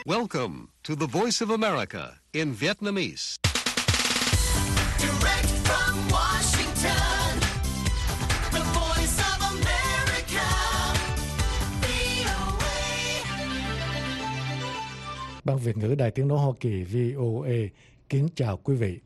Welcome to the Voice of America in Vietnamese. Direct from Washington, the Voice of America, VOA. Ban Việt ngữ Đài Tiếng nói Hoa Kỳ VOA kính chào quý vị.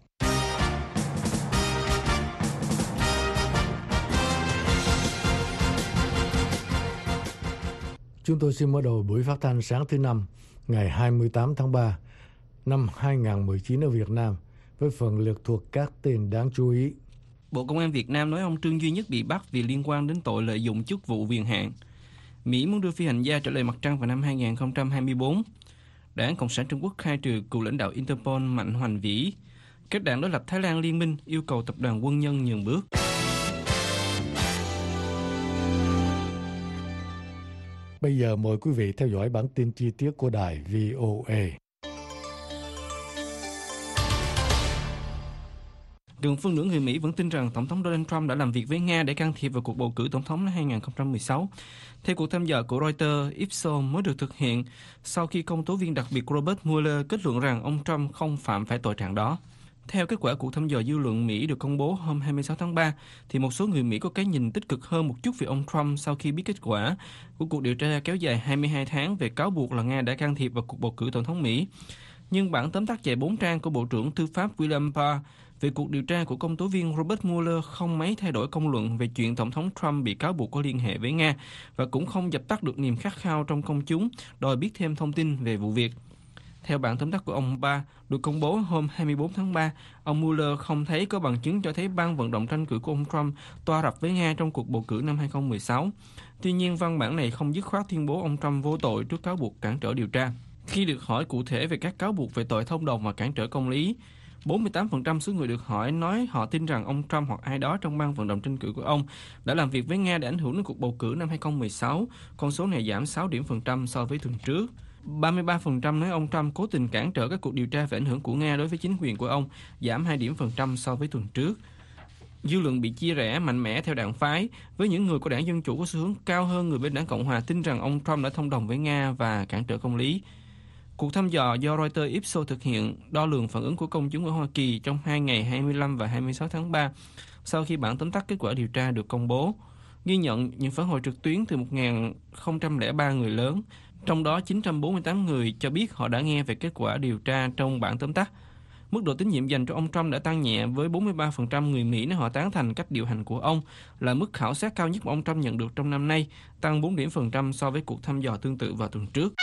Chúng tôi xin mở đầu buổi phát thanh sáng thứ Năm, ngày 28 tháng 3 năm 2019 ở Việt Nam với phần lược thuộc các tin đáng chú ý. Bộ Công an Việt Nam nói ông Trương Duy Nhất bị bắt vì liên quan đến tội lợi dụng chức vụ quyền hạn. Mỹ muốn đưa phi hành gia trở lại mặt trăng vào năm 2024. Đảng Cộng sản Trung Quốc khai trừ cựu lãnh đạo Interpol Mạnh Hoành Vĩ. Các đảng đối lập Thái Lan liên minh yêu cầu tập đoàn Quân Nhân nhường bước. Bây giờ mời quý vị theo dõi bản tin chi tiết của đài VOA. Gần phân nửa người Mỹ vẫn tin rằng Tổng thống Donald Trump đã làm việc với Nga để can thiệp vào cuộc bầu cử tổng thống năm 2016. Theo cuộc thăm dò của Reuters, Ipsos mới được thực hiện sau khi công tố viên đặc biệt Robert Mueller kết luận rằng ông Trump không phạm phải tội trạng đó. Theo kết quả cuộc thăm dò dư luận Mỹ được công bố hôm 26 tháng 3, thì một số người Mỹ có cái nhìn tích cực hơn một chút về ông Trump sau khi biết kết quả của cuộc điều tra kéo dài 22 tháng về cáo buộc là Nga đã can thiệp vào cuộc bầu cử tổng thống Mỹ. Nhưng bản tóm tắt dài 4 trang của Bộ trưởng Tư pháp William Barr về cuộc điều tra của công tố viên Robert Mueller không mấy thay đổi công luận về chuyện Tổng thống Trump bị cáo buộc có liên hệ với Nga và cũng không dập tắt được niềm khát khao trong công chúng đòi biết thêm thông tin về vụ việc. Theo bản tóm tắt của ông Barr được công bố hôm 24 tháng 3, ông Mueller không thấy có bằng chứng cho thấy ban vận động tranh cử của ông Trump toa rập với Nga trong cuộc bầu cử năm 2016. Tuy nhiên, văn bản này không dứt khoát tuyên bố ông Trump vô tội trước cáo buộc cản trở điều tra. Khi được hỏi cụ thể về các cáo buộc về tội thông đồng và cản trở công lý, 48% số người được hỏi nói họ tin rằng ông Trump hoặc ai đó trong ban vận động tranh cử của ông đã làm việc với Nga để ảnh hưởng đến cuộc bầu cử năm 2016, con số này giảm 6 điểm phần trăm so với tuần trước. 33% nói ông Trump cố tình cản trở các cuộc điều tra về ảnh hưởng của Nga đối với chính quyền của ông, giảm 2 điểm phần trăm so với tuần trước. Dư luận bị chia rẽ mạnh mẽ theo đảng phái, với những người của đảng Dân Chủ có xu hướng cao hơn người bên đảng Cộng Hòa tin rằng ông Trump đã thông đồng với Nga và cản trở công lý. Cuộc thăm dò do Reuters Ipsos thực hiện đo lường phản ứng của công chúng ở Hoa Kỳ trong 2 ngày 25 và 26 tháng 3 sau khi bản tóm tắt kết quả điều tra được công bố, ghi nhận những phản hồi trực tuyến từ 1.003 người lớn, trong đó 948 người cho biết họ đã nghe về kết quả điều tra trong bản tóm tắt. Mức độ tín nhiệm dành cho ông Trump đã tăng nhẹ với 43% người Mỹ nói họ tán thành cách điều hành của ông, là mức khảo sát cao nhất mà ông Trump nhận được trong năm nay, tăng 4 điểm phần trăm so với cuộc thăm dò tương tự vào tuần trước.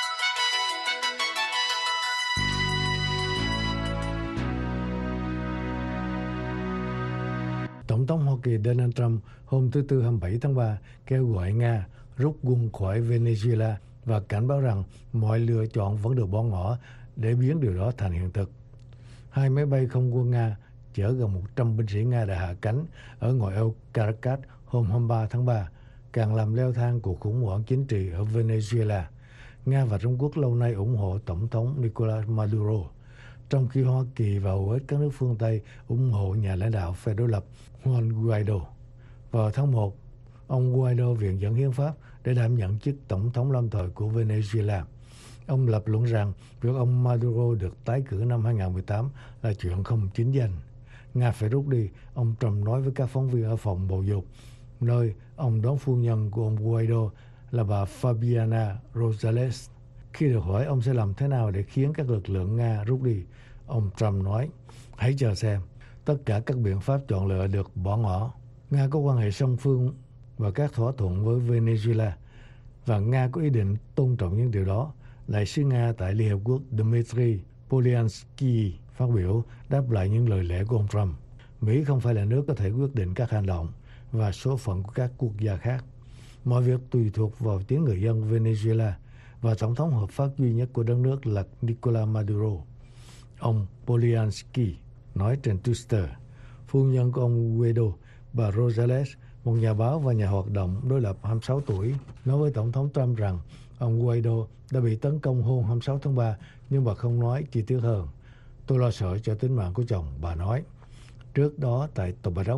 Tổng thống Hoa Kỳ Donald Trump hôm thứ Tư 27 tháng 3 kêu gọi Nga rút quân khỏi Venezuela và cảnh báo rằng mọi lựa chọn vẫn được bỏ ngỏ để biến điều đó thành hiện thực. Hai máy bay không quân Nga chở gần 100 binh sĩ Nga đã hạ cánh ở ngoại ô Caracas hôm 23 tháng 3, càng làm leo thang cuộc khủng hoảng chính trị ở Venezuela. Nga và Trung Quốc lâu nay ủng hộ Tổng thống Nicolas Maduro, trong khi Hoa Kỳ và hầu hết các nước phương Tây ủng hộ nhà lãnh đạo phe đối lập Juan Guaido. Vào tháng 1, ông Guaido viện dẫn hiến pháp để đảm nhận chức Tổng thống lâm thời của Venezuela. Ông lập luận rằng việc ông Maduro được tái cử năm 2018 là chuyện không chính danh. Nga phải rút đi, ông Trump nói với các phóng viên ở phòng bầu dục, nơi ông đón phu nhân của ông Guaido là bà Fabiana Rosales. Khi được hỏi ông sẽ làm thế nào để khiến các lực lượng Nga rút đi, ông Trump nói, hãy chờ xem, tất cả các biện pháp chọn lựa được bỏ ngỏ. Nga có quan hệ song phương và các thỏa thuận với Venezuela, và Nga có ý định tôn trọng những điều đó. Đại sứ Nga tại Liên Hợp Quốc Dmitry Polyansky phát biểu đáp lại những lời lẽ của ông Trump. Mỹ không phải là nước có thể quyết định các hành động và số phận của các quốc gia khác. Mọi việc tùy thuộc vào tiếng người dân Venezuela và tổng thống hợp pháp duy nhất của đất nước là Nicolas Maduro. Ông Polyansky nói trên Twitter. Phu nhân của ông Guaido, bà Rosales, một nhà báo và nhà hoạt động đối lập 26 tuổi, nói với Tổng thống Trump rằng ông Guaido đã bị tấn công hôm 26 tháng 3, nhưng bà không nói chi tiết hơn. Tôi lo sợ cho tính mạng của chồng, bà nói. Trước đó tại Tòa Bạch Ốc,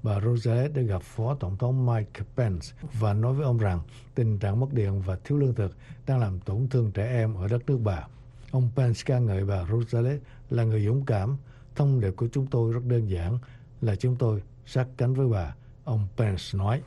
bà Rosales đã gặp Phó Tổng thống Mike Pence và nói với ông rằng tình trạng mất điện và thiếu lương thực đang làm tổn thương trẻ em ở đất nước bà. Ông Pence ca ngợi bà Rosales là người dũng cảm. Thông điệp của chúng tôi rất đơn giản là chúng tôi sát cánh với bà, ông Pence nói.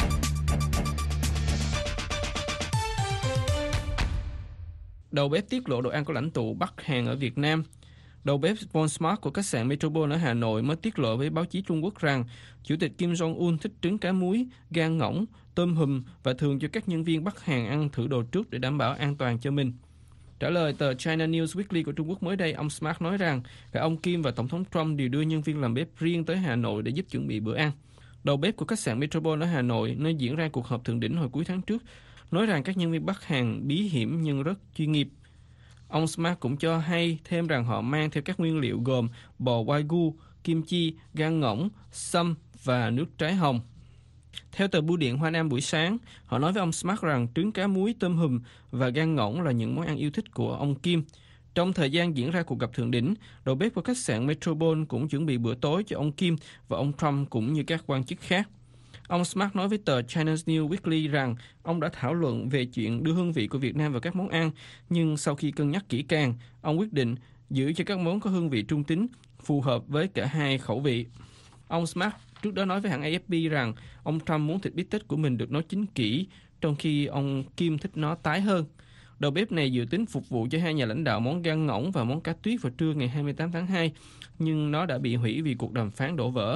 Đầu bếp tiết lộ đồ ăn của lãnh tụ Bắc Hàn ở Việt Nam. Đầu bếp Von Smart của khách sạn Metropole ở Hà Nội mới tiết lộ với báo chí Trung Quốc rằng Chủ tịch Kim Jong-un thích trứng cá muối, gan ngỗng, tôm hùm và thường cho các nhân viên Bắc Hàn ăn thử đồ trước để đảm bảo an toàn cho mình. Trả lời tờ China News Weekly của Trung Quốc mới đây, ông Smart nói rằng cả ông Kim và Tổng thống Trump đều đưa nhân viên làm bếp riêng tới Hà Nội để giúp chuẩn bị bữa ăn. Đầu bếp của khách sạn Metropole ở Hà Nội, nơi diễn ra cuộc họp thượng đỉnh hồi cuối tháng trước, nói rằng các nhân viên Bắc Hàn bí hiểm nhưng rất chuyên nghiệp. Ông Smart cũng cho hay thêm rằng họ mang theo các nguyên liệu gồm bò wagyu, kim chi, gan ngỗng, sâm và nước trái hồng. Theo tờ Bưu điện Hoa Nam buổi sáng, họ nói với ông Smart rằng trứng cá muối, tôm hùm và gan ngỗng là những món ăn yêu thích của ông Kim. Trong thời gian diễn ra cuộc gặp thượng đỉnh, đầu bếp của khách sạn Metropole cũng chuẩn bị bữa tối cho ông Kim và ông Trump cũng như các quan chức khác. Ông Smart nói với tờ China News Weekly rằng ông đã thảo luận về chuyện đưa hương vị của Việt Nam vào các món ăn, nhưng sau khi cân nhắc kỹ càng, ông quyết định giữ cho các món có hương vị trung tính, phù hợp với cả hai khẩu vị. Ông Smart trước đó nói với hãng AFP rằng ông Trump muốn thịt bít tết của mình được nấu chín kỹ, trong khi ông Kim thích nó tái hơn. Đầu bếp này dự tính phục vụ cho hai nhà lãnh đạo món gan ngỗng và món cá tuyết vào trưa ngày 28 tháng 2, nhưng nó đã bị hủy vì cuộc đàm phán đổ vỡ.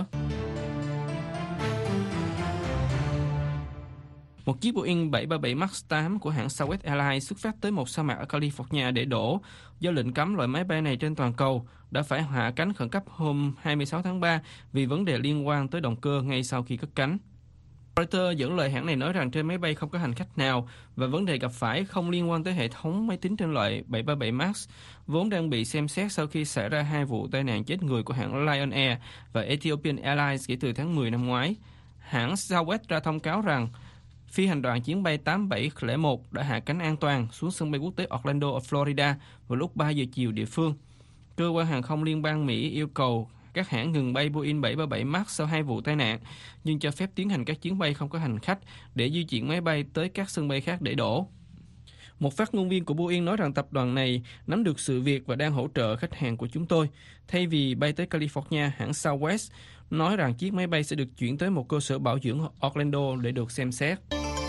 Một chiếc Boeing 737 MAX 8 của hãng Southwest Airlines xuất phát tới một sa mạc ở California để đổ. Do lệnh cấm loại máy bay này trên toàn cầu, đã phải hạ cánh khẩn cấp hôm 26 tháng 3 vì vấn đề liên quan tới động cơ ngay sau khi cất cánh. Reuters dẫn lời hãng này nói rằng trên máy bay không có hành khách nào và vấn đề gặp phải không liên quan tới hệ thống máy tính trên loại 737 MAX, vốn đang bị xem xét sau khi xảy ra hai vụ tai nạn chết người của hãng Lion Air và Ethiopian Airlines kể từ tháng 10 năm ngoái. Hãng Southwest ra thông cáo rằng phi hành đoàn chuyến bay 8701 đã hạ cánh an toàn xuống sân bay quốc tế Orlando ở Florida vào lúc 3 giờ chiều địa phương. Cơ quan hàng không liên bang Mỹ yêu cầu các hãng ngừng bay Boeing 737 MAX sau hai vụ tai nạn, nhưng cho phép tiến hành các chuyến bay không có hành khách để di chuyển máy bay tới các sân bay khác để đổ. Một phát ngôn viên của Boeing nói rằng tập đoàn này nắm được sự việc và đang hỗ trợ khách hàng của chúng tôi. Thay vì bay tới California, hãng Southwest nói rằng chiếc máy bay sẽ được chuyển tới một cơ sở bảo dưỡng Orlando để được xem xét.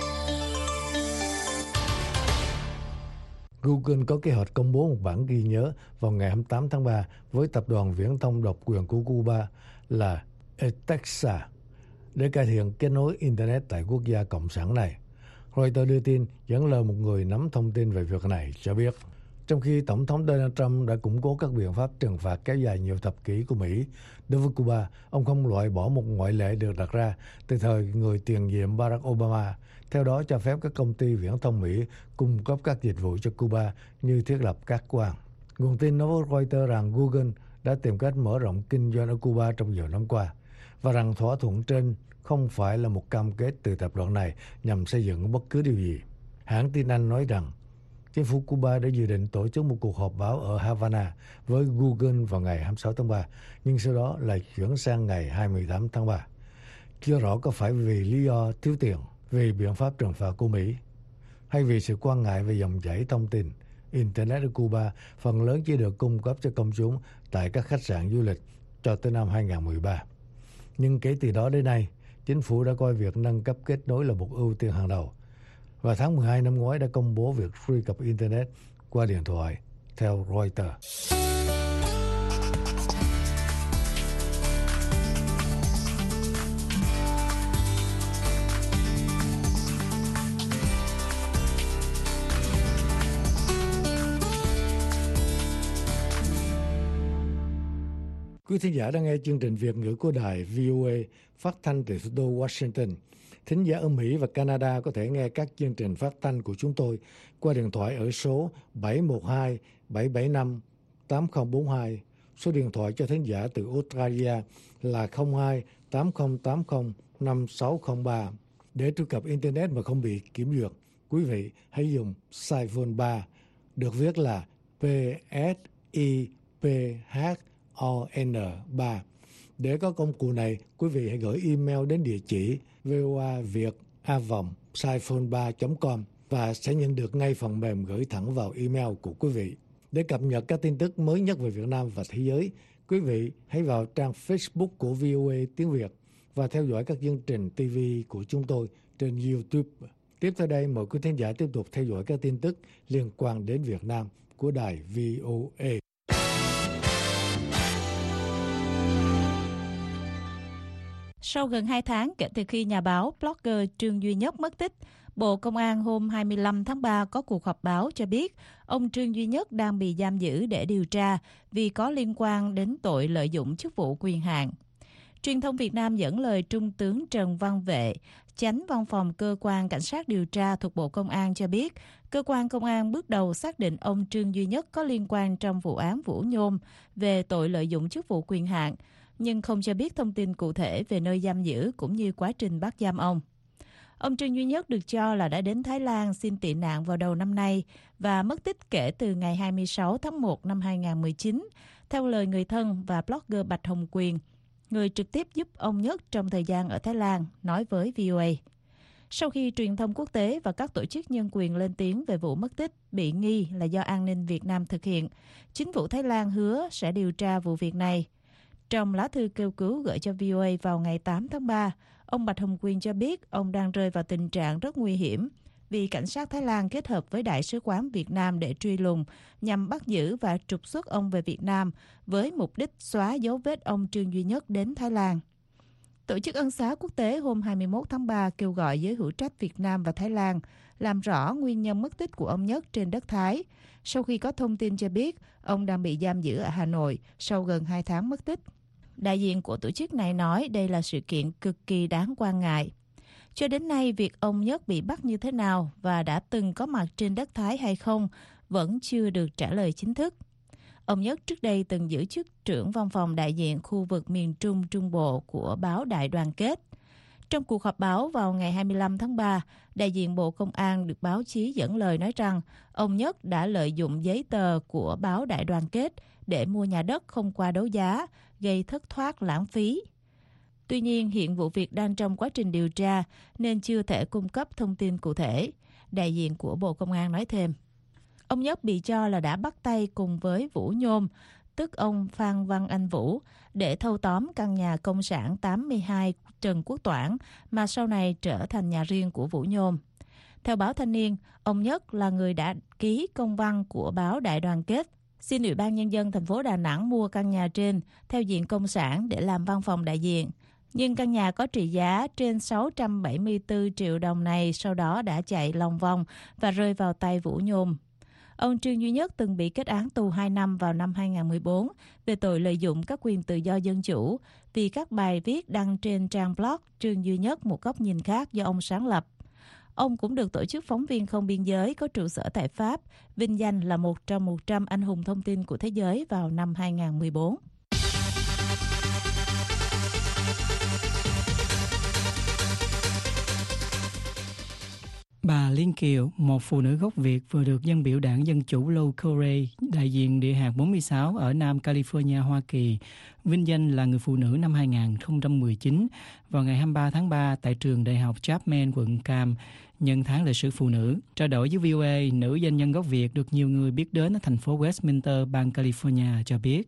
Google có kế hoạch công bố một bản ghi nhớ vào ngày 28 tháng 3 với tập đoàn viễn thông độc quyền của Cuba là Etexa để cải thiện kết nối Internet tại quốc gia cộng sản này. Reuters đưa tin dẫn lời một người nắm thông tin về việc này cho biết, trong khi Tổng thống Donald Trump đã củng cố các biện pháp trừng phạt kéo dài nhiều thập kỷ của Mỹ đối với Cuba, ông không loại bỏ một ngoại lệ được đặt ra từ thời người tiền nhiệm Barack Obama, theo đó cho phép các công ty viễn thông Mỹ cung cấp các dịch vụ cho Cuba như thiết lập các quan. Nguồn tin nói với Reuters rằng Google đã tìm cách mở rộng kinh doanh ở Cuba trong nhiều năm qua và rằng thỏa thuận trên không phải là một cam kết từ tập đoàn này nhằm xây dựng bất cứ điều gì. Hãng tin Anh nói rằng chính phủ Cuba đã dự định tổ chức một cuộc họp báo ở Havana với Google vào ngày 26 tháng 3, nhưng sau đó lại chuyển sang ngày 28 tháng 3. Chưa rõ có phải vì lý do thiếu tiền, vì biện pháp trừng phạt của Mỹ, hay vì sự quan ngại về dòng chảy thông tin. Internet ở Cuba phần lớn chỉ được cung cấp cho công chúng tại các khách sạn du lịch cho tới năm 2013. Nhưng kể từ đó đến nay, chính phủ đã coi việc nâng cấp kết nối là một ưu tiên hàng đầu. Và tháng 12 năm ngoái đã công bố việc truy cập Internet qua điện thoại, theo Reuters. Quý thính giả đang nghe chương trình Việt ngữ của đài VOA phát thanh từ thủ đô Washington. Thính giả ở Mỹ và Canada có thể nghe các chương trình phát thanh của chúng tôi qua điện thoại ở số 712-775-8042. Số điện thoại cho thính giả từ Australia là 02-8080-5603. Để truy cập Internet mà không bị kiểm duyệt, quý vị hãy dùng Siphone 3, được viết là PSIPH ON3. Để có công cụ này, quý vị hãy gửi email đến địa chỉ voaviet@saiphone3.com và sẽ nhận được ngay phần mềm gửi thẳng vào email của quý vị. Để cập nhật các tin tức mới nhất về Việt Nam và thế giới, quý vị hãy vào trang Facebook của VOA Tiếng Việt và theo dõi các chương trình TV của chúng tôi trên YouTube. Tiếp theo đây, mời quý thính giả tiếp tục theo dõi các tin tức liên quan đến Việt Nam của đài VOA. Sau gần 2 tháng kể từ khi nhà báo, blogger Trương Duy Nhất mất tích, Bộ Công an hôm 25 tháng 3 có cuộc họp báo cho biết ông Trương Duy Nhất đang bị giam giữ để điều tra vì có liên quan đến tội lợi dụng chức vụ quyền hạn. Truyền thông Việt Nam dẫn lời Trung tướng Trần Văn Vệ, Chánh Văn phòng Cơ quan Cảnh sát điều tra thuộc Bộ Công an cho biết, cơ quan công an bước đầu xác định ông Trương Duy Nhất có liên quan trong vụ án Vũ Nhôm về tội lợi dụng chức vụ quyền hạn, nhưng không cho biết thông tin cụ thể về nơi giam giữ cũng như quá trình bắt giam ông. Ông Trương Duy Nhất được cho là đã đến Thái Lan xin tị nạn vào đầu năm nay và mất tích kể từ ngày 26 tháng 1 năm 2019, theo lời người thân và blogger Bạch Hồng Quyền, người trực tiếp giúp ông Nhất trong thời gian ở Thái Lan, nói với VOA. Sau khi truyền thông quốc tế và các tổ chức nhân quyền lên tiếng về vụ mất tích bị nghi là do an ninh Việt Nam thực hiện, chính phủ Thái Lan hứa sẽ điều tra vụ việc này. Trong lá thư kêu cứu gửi cho VOA vào ngày 8 tháng 3, ông Bạch Hồng Quyền cho biết ông đang rơi vào tình trạng rất nguy hiểm vì cảnh sát Thái Lan kết hợp với Đại sứ quán Việt Nam để truy lùng nhằm bắt giữ và trục xuất ông về Việt Nam với mục đích xóa dấu vết ông Trương Duy Nhất đến Thái Lan. Tổ chức Ân xá Quốc tế hôm 21 tháng 3 kêu gọi giới hữu trách Việt Nam và Thái Lan làm rõ nguyên nhân mất tích của ông Nhất trên đất Thái, sau khi có thông tin cho biết ông đang bị giam giữ ở Hà Nội sau gần 2 tháng mất tích. Đại diện của tổ chức này nói đây là sự kiện cực kỳ đáng quan ngại. Cho đến nay, việc ông Nhất bị bắt như thế nào và đã từng có mặt trên đất Thái hay không vẫn chưa được trả lời chính thức. Ông Nhất trước đây từng giữ chức trưởng văn phòng đại diện khu vực miền Trung Trung Bộ của báo Đại Đoàn Kết. Trong cuộc họp báo vào ngày 25 tháng 3, đại diện Bộ Công an được báo chí dẫn lời nói rằng ông Nhất đã lợi dụng giấy tờ của báo Đại Đoàn Kết để mua nhà đất không qua đấu giá, gây thất thoát lãng phí. Tuy nhiên, hiện vụ việc đang trong quá trình điều tra nên chưa thể cung cấp thông tin cụ thể, đại diện của Bộ Công an nói thêm. Ông Nhất bị cho là đã bắt tay cùng với Vũ Nhôm, tức ông Phan Văn Anh Vũ, để thâu tóm căn nhà công sản 82 Trần Quốc Toản mà sau này trở thành nhà riêng của Vũ Nhôm. Theo báo Thanh niên, ông Nhất là người đã ký công văn của báo Đại Đoàn Kết xin Ủy ban Nhân dân thành phố Đà Nẵng mua căn nhà trên theo diện công sản để làm văn phòng đại diện. Nhưng căn nhà có trị giá trên 674 triệu đồng này sau đó đã chạy lòng vòng và rơi vào tay Vũ Nhôm. Ông Trương Duy Nhất từng bị kết án tù 2 năm vào năm 2014 về tội lợi dụng các quyền tự do dân chủ vì các bài viết đăng trên trang blog Trương Duy Nhất một góc nhìn khác do ông sáng lập. Ông cũng được Tổ chức Phóng viên Không Biên Giới có trụ sở tại Pháp vinh danh là một trong 100 anh hùng thông tin của thế giới vào năm 2014. Bà Liên Kiều, một phụ nữ gốc Việt vừa được dân biểu Đảng Dân Chủ Low Corey, đại diện địa hạt 46 ở Nam California, Hoa Kỳ, vinh danh là người phụ nữ năm 2019 vào ngày 23 tháng 3 tại trường Đại học Chapman, quận Cam, nhân tháng lịch sử phụ nữ. Trao đổi với VOA, nữ doanh nhân gốc Việt được nhiều người biết đến ở thành phố Westminster, bang California cho biết.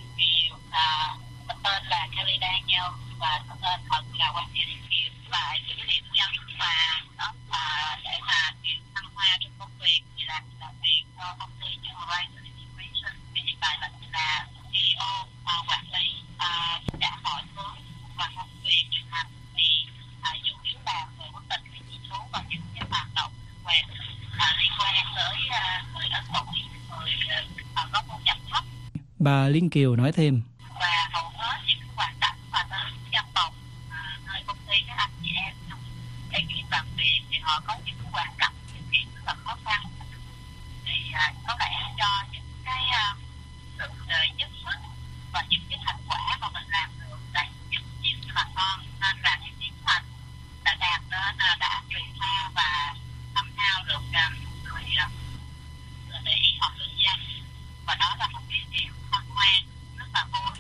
Tên là Kelly Daniel và tên thật là Hoàng Thị Liên Kiều, và những cái điểm nhấn mà đó là để mà chuyển thăng hoa trong công việc thì là việc công ty như Horizon Integration, hiện tại là CEO quản lý tất cả mọi thứ và công việc điều hành thì chủ yếu là về quyết định cái chỉ số và những cái hoạt động về liên quan tới người lớn tuổi, người có thu nhập thấp. Bà Liên Kiều nói thêm. Và hầu hết những hoạt động mà tới văn phòng nơi công ty các anh chị em trong ekip làm việc thì họ có những hoàn cảnh điều kiện rất là khó khăn, thì có thể cho những cái sự giúp sức và những cái thành quả mà mình làm được tại giúp nhiều cho bà con, nên là những tiến hành đã đạt đến đã truyền tha và thẩm thao được người để ý họ kinh doanh, và đó là một cái điều hân hoan rất là vui.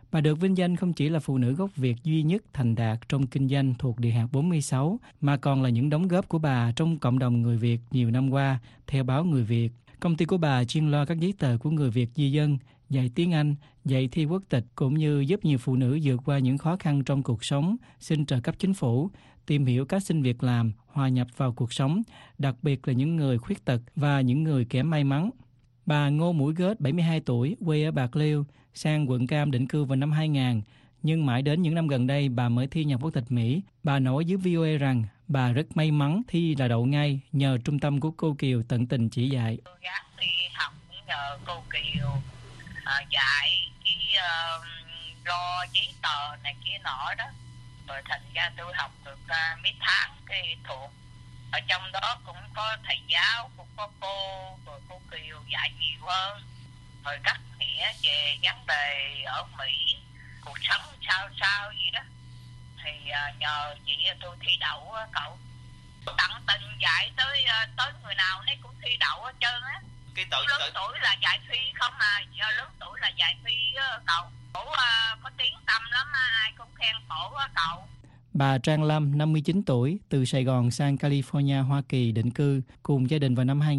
Bà được vinh danh không chỉ là phụ nữ gốc Việt duy nhất thành đạt trong kinh doanh thuộc Địa hạt 46, mà còn là những đóng góp của bà trong cộng đồng người Việt nhiều năm qua, theo báo Người Việt. Công ty của bà chuyên lo các giấy tờ của người Việt di dân, dạy tiếng Anh, dạy thi quốc tịch cũng như giúp nhiều phụ nữ vượt qua những khó khăn trong cuộc sống, xin trợ cấp chính phủ, tìm hiểu cách xin việc làm, hòa nhập vào cuộc sống, đặc biệt là những người khuyết tật và những người kém may mắn. Bà Ngô Mũi Gết, 72 tuổi, quê ở Bạc Liêu, sang quận Cam định cư vào năm 2000, nhưng mãi đến những năm gần đây bà mới thi nhập quốc tịch Mỹ. Bà nói với VOA rằng bà rất may mắn thi là đậu ngay nhờ trung tâm của cô Kiều tận tình chỉ dạy. Tôi gác đi học nhờ cô Kiều dạy cái lo giấy tờ này kia nọ đó, rồi thành ra tôi học được mấy tháng cái thuộc. Ở trong đó cũng có thầy giáo, cũng có cô, rồi cô Kiều dạy nhiều hơn, rồi cắt nghĩa về vấn đề ở Mỹ, cuộc sống sao gì đó. Thì nhờ chị tôi thi đậu á cậu. Tận tình dạy tới người nào nấy cũng thi đậu hết trơn á. Cái lớn tuổi là dạy phi không à, giờ lớn tuổi là dạy phi cậu. Cổ có tiếng tăm lắm, ai cũng khen cổ á cậu. Bà Trang Lâm, 59 tuổi, từ Sài Gòn sang California, Hoa Kỳ định cư cùng gia đình vào năm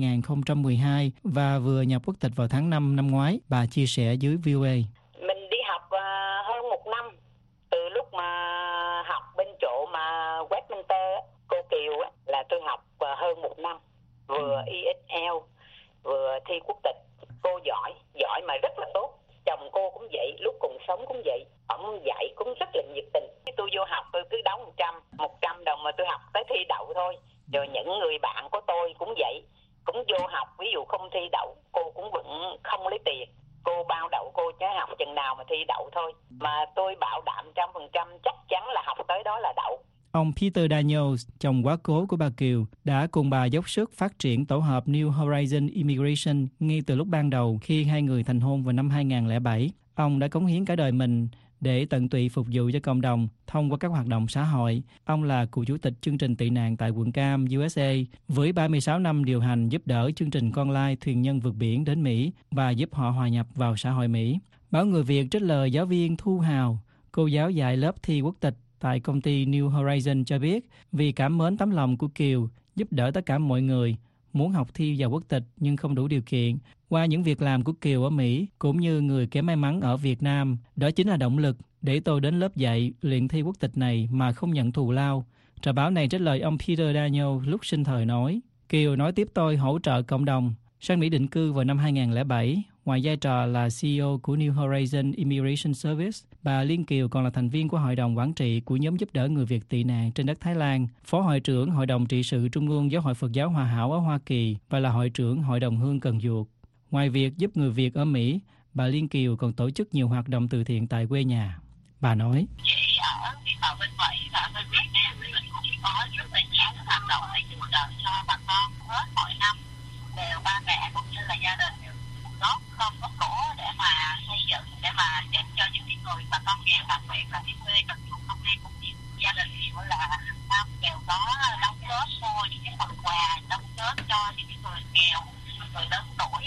2012 và vừa nhập quốc tịch vào tháng 5 năm ngoái. Bà chia sẻ với VOA. Mình đi học hơn một năm, từ lúc mà học bên chỗ mà Westminster, cô Kiều là tôi học hơn một năm, vừa ESL, vừa thi quốc tịch. Cô giỏi mà rất là tốt. Chồng cô cũng vậy, lúc cùng sống cũng vậy. Ông dạy cũng rất là nhiệt tình. Tôi vô học tôi cứ đóng 100 đồng mà tôi học tới thi đậu thôi. Rồi những người bạn của tôi cũng vậy, cũng vô học, ví dụ không thi đậu cô cũng vẫn không lấy tiền. Cô bao đậu cô chứ học chừng nào mà thi đậu thôi. Mà tôi bảo đảm 100% chắc chắn là học tới đó là đậu. Ông Peter Daniels, chồng quá cố của bà Kiều, đã cùng bà dốc sức phát triển tổ hợp New Horizon Immigration ngay từ lúc ban đầu khi hai người thành hôn vào năm 2007. Ông đã cống hiến cả đời mình để tận tụy phục vụ cho cộng đồng thông qua các hoạt động xã hội. Ông là cựu chủ tịch chương trình tị nạn tại quận Cam, USA, với 36 năm điều hành giúp đỡ chương trình con lai thuyền nhân vượt biển đến Mỹ và giúp họ hòa nhập vào xã hội Mỹ. Báo Người Việt trích lời giáo viên Thu Hào, cô giáo dạy lớp thi quốc tịch tại công ty New Horizon cho biết, vì cảm mến tấm lòng của Kiều giúp đỡ tất cả mọi người muốn học thi vào quốc tịch nhưng không đủ điều kiện. Qua những việc làm của Kiều ở Mỹ cũng như người kém may mắn ở Việt Nam, đó chính là động lực để tôi đến lớp dạy luyện thi quốc tịch này mà không nhận thù lao. Tờ báo này trích lời ông Peter Daniel lúc sinh thời nói, Kiều nói tiếp tôi hỗ trợ cộng đồng. Sang Mỹ định cư vào năm 2007, ngoài vai trò là CEO của New Horizon Immigration Service, bà Liên Kiều còn là thành viên của Hội đồng Quản trị của nhóm giúp đỡ người Việt tị nạn trên đất Thái Lan, Phó Hội trưởng Hội đồng trị sự Trung ương Giáo hội Phật giáo Hòa hảo ở Hoa Kỳ và là Hội trưởng Hội đồng Hương Cần Duộc. Ngoài việc giúp người Việt ở Mỹ, bà Liên Kiều còn tổ chức nhiều hoạt động từ thiện tại quê nhà. Bà nói, Chị ở bên Mỹ và ở bên Việt Nam thì mình cũng có rất là nhiều hoạt động để giúp đỡ cho bà con hết mỗi năm. Đều ba mẹ cũng như là gia đình đều góp công góp cổ để mà xây dựng, để mà giúp cho những người bà con nghèo, đặc biệt là đi thuê cần dùng công nghệ cũng nhiều. Gia đình thì là hàng năm đều có đóng góp mua những cái phần quà, đóng góp cho những người nghèo, người lớn tuổi,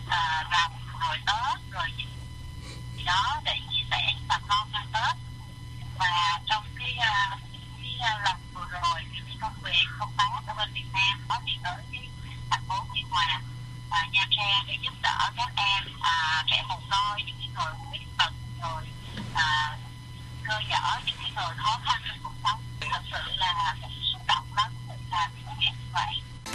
rằm rồi Tết rồi gì đó để chia sẻ với bà con ăn Tết. Và trong cái lần vừa rồi thì công việc công tác ở bên Việt Nam có đi tới cái thành phố Biên Hòa, Nha Trang để giúp đỡ các em trẻ mồ côi, những người khuyết tật, rồi cơ nhở, những người khó khăn trong cuộc sống. Thật sự là một xúc động lắm là những việc như vậy.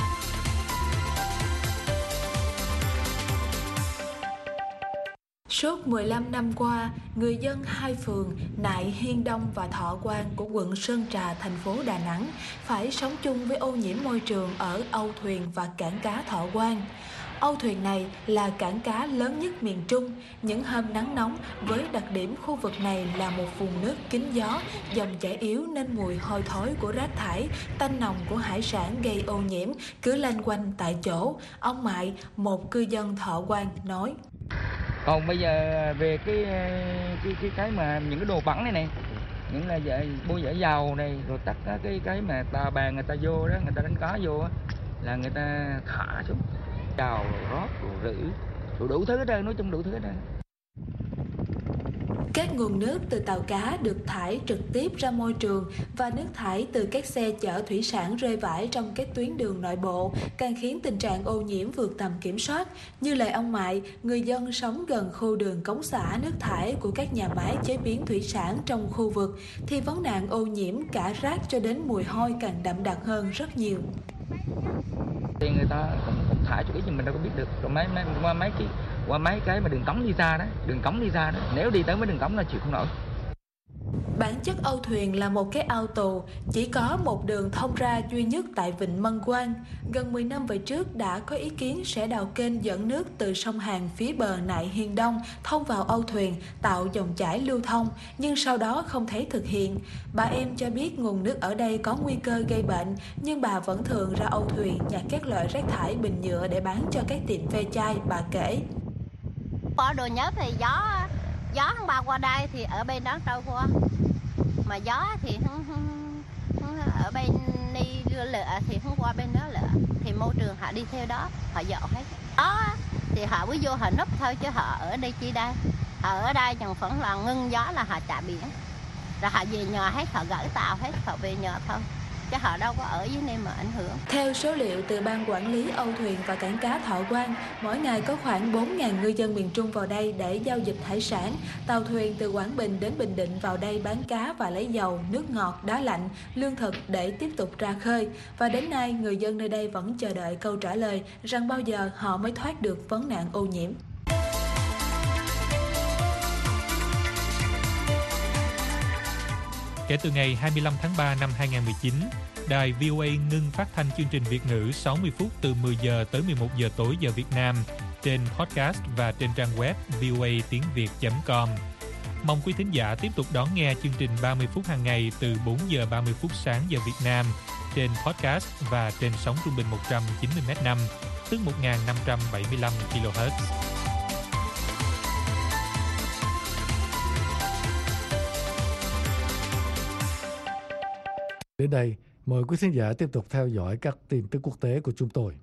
Suốt 15 năm qua, người dân hai phường Nại Hiên Đông và Thọ Quang của quận Sơn Trà, thành phố Đà Nẵng phải sống chung với ô nhiễm môi trường ở âu thuyền và cảng cá Thọ Quang. Âu thuyền này là cảng cá lớn nhất miền Trung. Những hôm nắng nóng với đặc điểm khu vực này là một vùng nước kín gió, dòng chảy yếu nên mùi hôi thối của rác thải, tanh nồng của hải sản gây ô nhiễm cứ loanh quanh tại chỗ. Ông Mại, một cư dân Thọ Quang nói. Còn bây giờ về cái mà những cái đồ bẩn này những là bôi dở dầu này, rồi tất cả cái mà tàu bè người ta vô đó, người ta đánh cá vô đó, là người ta thả xuống dầu, rồi rót, rồi rửa, rồi đủ thứ hết trơn, nói chung đủ thứ hết trơn. Các nguồn nước từ tàu cá được thải trực tiếp ra môi trường và nước thải từ các xe chở thủy sản rơi vãi trong các tuyến đường nội bộ càng khiến tình trạng ô nhiễm vượt tầm kiểm soát. Như lời ông Mại, người dân sống gần khu đường cống xả nước thải của các nhà máy chế biến thủy sản trong khu vực thì vấn nạn ô nhiễm cả rác cho đến mùi hôi càng đậm đặc hơn rất nhiều. Thì người ta cũng thải chút ít nhưng mình đâu có biết được. Rồi qua mấy cái mà đường cống đi ra đó, nếu đi tới mấy đường cống là chịu không nổi. Bản chất âu thuyền là một cái ao tù, chỉ có một đường thông ra duy nhất tại vịnh Mân Quang. Gần 10 năm về trước đã có ý kiến sẽ đào kênh dẫn nước từ sông Hàn phía bờ Nại Hiên Đông thông vào âu thuyền, tạo dòng chảy lưu thông, nhưng sau đó không thấy thực hiện. Bà em cho biết nguồn nước ở đây có nguy cơ gây bệnh, nhưng bà vẫn thường ra âu thuyền nhặt các loại rác thải bình nhựa để bán cho các tiệm ve chai, bà kể. Có đồ nhớt thì gió không bao qua đây thì ở bên đó trôi qua, mà gió thì ở bên đi lửa thì không qua bên đó lửa, thì môi trường họ đi theo đó, họ dọn hết đó thì họ mới vô họ núp thôi, chứ họ ở đây chi đây, họ ở đây chẳng phải là ngưng gió là họ trả biển, rồi họ về nhà hết, họ gửi tàu hết, họ về nhà thôi, chứ họ đâu có ở dưới này mà ảnh hưởng. Theo số liệu từ Ban Quản lý Âu Thuyền và Cảng cá Thọ Quang, mỗi ngày có khoảng 4.000 ngư dân miền Trung vào đây để giao dịch hải sản. Tàu thuyền từ Quảng Bình đến Bình Định vào đây bán cá và lấy dầu, nước ngọt, đá lạnh, lương thực để tiếp tục ra khơi. Và đến nay, người dân nơi đây vẫn chờ đợi câu trả lời rằng bao giờ họ mới thoát được vấn nạn ô nhiễm. Kể từ ngày 25 tháng 3 năm 2019, đài VOA ngưng phát thanh chương trình Việt ngữ 60 phút từ 10 giờ tới 11 giờ tối giờ Việt Nam trên podcast và trên trang web voatiengviet.com. Mong quý thính giả tiếp tục đón nghe chương trình 30 phút hàng ngày từ 4 giờ 30 phút sáng giờ Việt Nam trên podcast và trên sóng trung bình 190 MHz, tức 1.575 kHz. Đến đây, mời quý khán giả tiếp tục theo dõi các tin tức quốc tế của chúng tôi.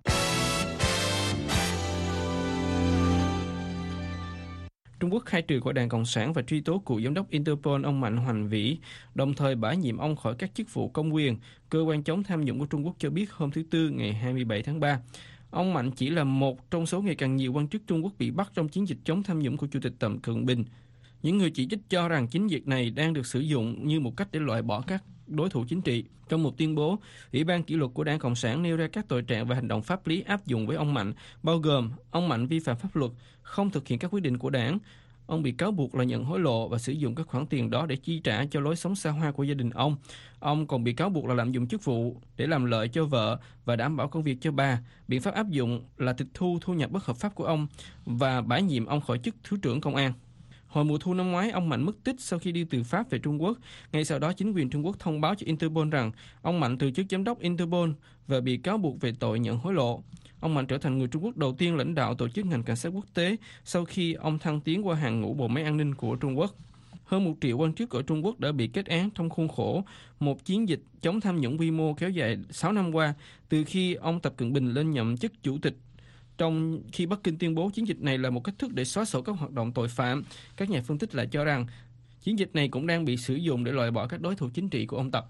Trung Quốc khai trừ khỏi Đảng Cộng sản và truy tố cựu giám đốc Interpol ông Mạnh Hoành Vĩ, đồng thời bãi nhiệm ông khỏi các chức vụ công quyền. Cơ quan chống tham nhũng của Trung Quốc cho biết hôm thứ Tư ngày 27 tháng 3. Ông Mạnh chỉ là một trong số ngày càng nhiều quan chức Trung Quốc bị bắt trong chiến dịch chống tham nhũng của Chủ tịch Tập Cận Bình. Những người chỉ trích cho rằng chiến dịch này đang được sử dụng như một cách để loại bỏ các đối thủ chính trị. Trong một tuyên bố, Ủy ban kỷ luật của Đảng Cộng sản nêu ra các tội trạng và hành động pháp lý áp dụng với ông Mạnh, bao gồm ông Mạnh vi phạm pháp luật, không thực hiện các quyết định của đảng. Ông bị cáo buộc là nhận hối lộ và sử dụng các khoản tiền đó để chi trả cho lối sống xa hoa của gia đình ông. Ông còn bị cáo buộc là lạm dụng chức vụ để làm lợi cho vợ và đảm bảo công việc cho bà. Biện pháp áp dụng là tịch thu thu nhập bất hợp pháp của ông và bãi nhiệm ông khỏi chức Thứ trưởng Công an. Hồi mùa thu năm ngoái, ông Mạnh mất tích sau khi đi từ Pháp về Trung Quốc. Ngay sau đó, chính quyền Trung Quốc thông báo cho Interpol rằng ông Mạnh từ chức giám đốc Interpol và bị cáo buộc về tội nhận hối lộ. Ông Mạnh trở thành người Trung Quốc đầu tiên lãnh đạo tổ chức ngành cảnh sát quốc tế sau khi ông thăng tiến qua hàng ngũ bộ máy an ninh của Trung Quốc. Hơn 1 triệu quan chức ở Trung Quốc đã bị kết án trong khuôn khổ một chiến dịch chống tham nhũng quy mô kéo dài 6 năm qua, từ khi ông Tập Cận Bình lên nhậm chức chủ tịch. Trong khi Bắc Kinh tuyên bố chiến dịch này là một cách thức để xóa sổ các hoạt động tội phạm, các nhà phân tích lại cho rằng chiến dịch này cũng đang bị sử dụng để loại bỏ các đối thủ chính trị của ông Tập.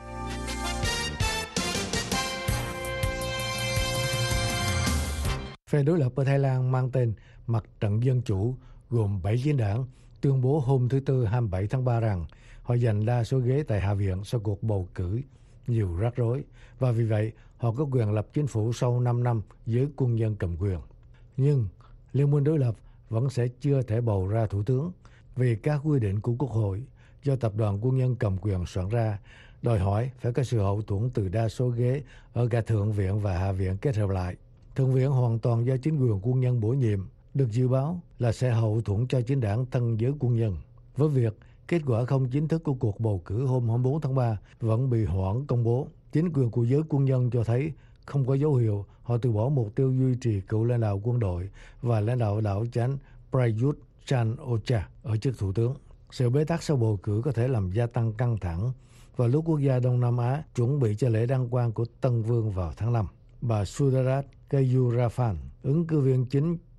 Phe đối lập ở Thái Lan mang tên Mặt trận Dân chủ gồm 7 chính đảng tuyên bố hôm thứ Tư 27 tháng 3 rằng họ giành đa số ghế tại Hạ viện sau cuộc bầu cử nhiều rắc rối và vì vậy họ có quyền lập chính phủ sau 5 năm dưới quân nhân cầm quyền. Nhưng Liên minh đối lập vẫn sẽ chưa thể bầu ra thủ tướng vì các quy định của Quốc hội do tập đoàn quân nhân cầm quyền soạn ra đòi hỏi phải có sự hậu thuẫn từ đa số ghế ở cả Thượng viện và Hạ viện kết hợp lại. Thượng viện hoàn toàn do chính quyền quân nhân bổ nhiệm, được dự báo là sẽ hậu thuẫn cho chính đảng thân giới quân nhân. Với việc kết quả không chính thức của cuộc bầu cử hôm 24 tháng 3 vẫn bị hoãn công bố, chính quyền của giới quân nhân cho thấy không có dấu hiệu họ từ bỏ mục tiêu duy trì cựu lãnh đạo quân đội và lãnh đạo đảo chánh Prayut Chan-o-cha ở chức thủ tướng. Sự bế tắc sau bầu cử có thể làm gia tăng căng thẳng vào lúc quốc gia Đông Nam Á chuẩn bị cho lễ đăng quang của Tân Vương vào tháng 5. Bà Sudarat Keyuraphan, ứng cử viên chính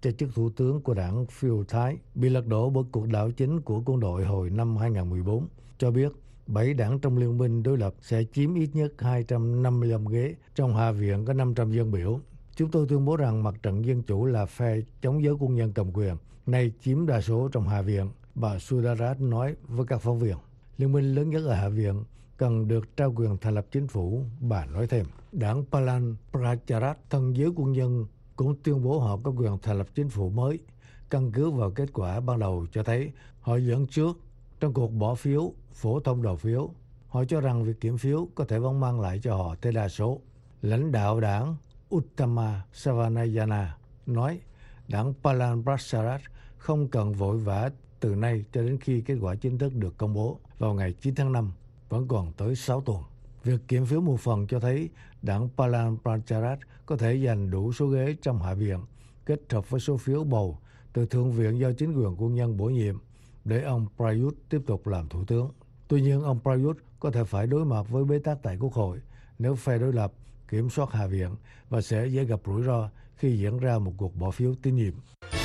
cho chức thủ tướng của đảng Phiêu Thái bị lật đổ bởi cuộc đảo chính của quân đội hồi năm 2014, cho biết 7 đảng trong liên minh đối lập sẽ chiếm ít nhất 255 ghế trong Hạ viện có 500 dân biểu. Chúng tôi tuyên bố rằng Mặt trận Dân Chủ là phe chống giới quân nhân cầm quyền, nay chiếm đa số trong Hạ viện, bà Sudarat nói với các phóng viên. Liên minh lớn nhất ở Hạ viện cần được trao quyền thành lập chính phủ, bà nói thêm. Đảng Palang Pracharat, thân giới quân nhân, cũng tuyên bố họ có quyền thành lập chính phủ mới, căn cứ vào kết quả ban đầu cho thấy họ dẫn trước trong cuộc bỏ phiếu phổ thông đầu phiếu. Họ cho rằng việc kiểm phiếu có thể vẫn mang lại cho họ thế đa số. Lãnh đạo đảng Uttama Savanayana nói đảng Palang Pracharat không cần vội vã từ nay cho đến khi kết quả chính thức được công bố vào ngày 9 tháng 5, vẫn còn tới 6 tuần. Việc kiểm phiếu một phần cho thấy đảng Palang Pracharat có thể giành đủ số ghế trong Hạ viện, kết hợp với số phiếu bầu từ Thượng viện do chính quyền quân nhân bổ nhiệm để ông Prayut tiếp tục làm thủ tướng. Tuy nhiên, ông Prayut có thể phải đối mặt với bế tắc tại Quốc hội nếu phe đối lập kiểm soát Hạ viện và sẽ dễ gặp rủi ro khi diễn ra một cuộc bỏ phiếu tín nhiệm.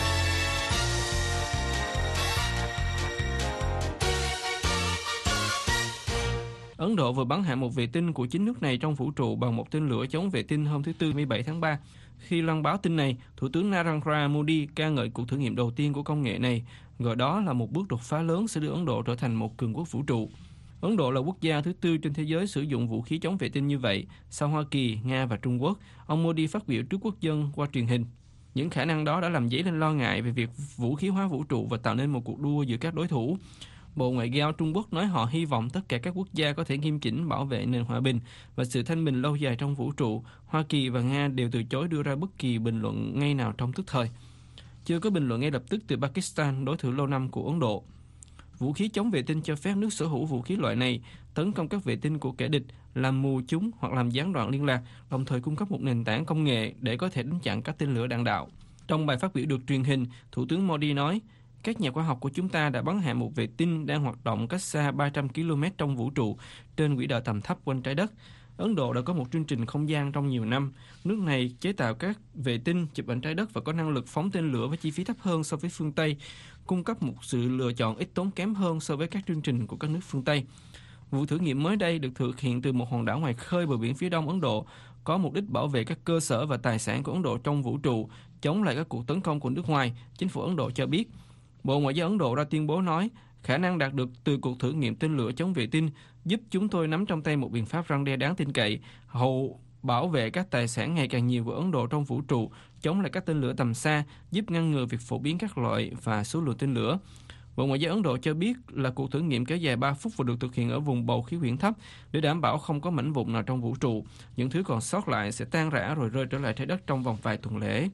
Ấn Độ vừa bắn hạ một vệ tinh của chính nước này trong vũ trụ bằng một tên lửa chống vệ tinh hôm thứ Tư 17 tháng 3. Khi loan báo tin này, Thủ tướng Narendra Modi ca ngợi cuộc thử nghiệm đầu tiên của công nghệ này, gọi đó là một bước đột phá lớn sẽ đưa Ấn Độ trở thành một cường quốc vũ trụ. Ấn Độ là quốc gia thứ tư trên thế giới sử dụng vũ khí chống vệ tinh như vậy, sau Hoa Kỳ, Nga và Trung Quốc, ông Modi phát biểu trước quốc dân qua truyền hình. Những khả năng đó đã làm dấy lên lo ngại về việc vũ khí hóa vũ trụ và tạo nên một cuộc đua giữa các đối thủ. Bộ Ngoại giao Trung Quốc nói họ hy vọng tất cả các quốc gia có thể nghiêm chỉnh bảo vệ nền hòa bình và sự thanh bình lâu dài trong vũ trụ. Hoa Kỳ và Nga đều từ chối đưa ra bất kỳ bình luận ngay nào trong tức thời. Chưa có bình luận ngay lập tức từ Pakistan, đối thủ lâu năm của Ấn Độ. Vũ khí chống vệ tinh cho phép nước sở hữu vũ khí loại này tấn công các vệ tinh của kẻ địch, làm mù chúng hoặc làm gián đoạn liên lạc, đồng thời cung cấp một nền tảng công nghệ để có thể đánh chặn các tên lửa đạn đạo. Trong bài phát biểu được truyền hình, Thủ tướng Modi nói, các nhà khoa học của chúng ta đã bắn hạ một vệ tinh đang hoạt động cách xa 300 km trong vũ trụ trên quỹ đạo tầm thấp quanh trái đất. Ấn Độ đã có một chương trình không gian trong nhiều năm. Nước này chế tạo các vệ tinh chụp ảnh trái đất và có năng lực phóng tên lửa với chi phí thấp hơn so với phương Tây, cung cấp một sự lựa chọn ít tốn kém hơn so với các chương trình của các nước phương Tây. Vụ thử nghiệm mới đây được thực hiện từ một hòn đảo ngoài khơi bờ biển phía đông Ấn Độ, có mục đích bảo vệ các cơ sở và tài sản của Ấn Độ trong vũ trụ, chống lại các cuộc tấn công của nước ngoài, chính phủ Ấn Độ cho biết. Bộ Ngoại giao Ấn Độ ra tuyên bố nói, khả năng đạt được từ cuộc thử nghiệm tên lửa chống vệ tinh giúp chúng tôi nắm trong tay một biện pháp răn đe đáng tin cậy, hậu bảo vệ các tài sản ngày càng nhiều của Ấn Độ trong vũ trụ, chống lại các tên lửa tầm xa, giúp ngăn ngừa việc phổ biến các loại và số lượng tên lửa. Bộ Ngoại giao Ấn Độ cho biết là cuộc thử nghiệm kéo dài 3 phút và được thực hiện ở vùng bầu khí quyển thấp để đảm bảo không có mảnh vụn nào trong vũ trụ. Những thứ còn sót lại sẽ tan rã rồi rơi trở lại trái đất trong vòng vài tuần lễ.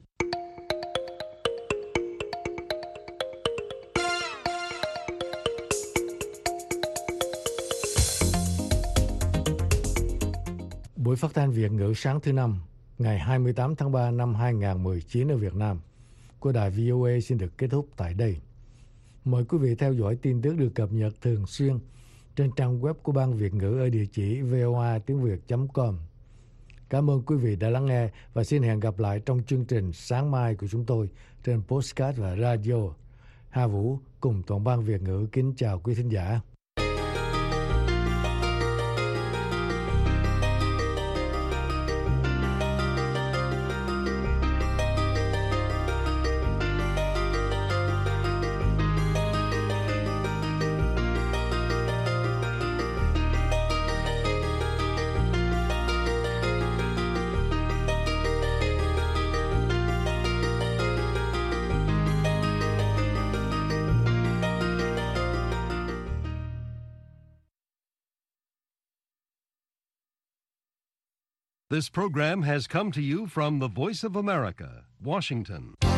Buổi phát thanh Việt ngữ sáng thứ Năm, ngày 28 tháng 3 năm 2019 ở Việt Nam của đài VOA xin được kết thúc tại đây. Mời quý vị theo dõi tin tức được cập nhật thường xuyên trên trang web của Ban Việt ngữ ở địa chỉ voatiengviet.com. Cảm ơn quý vị đã lắng nghe và xin hẹn gặp lại trong chương trình sáng mai của chúng tôi trên podcast và radio. Hà Vũ cùng toàn ban Việt ngữ kính chào quý thính giả. This program has come to you from the Voice of America, Washington.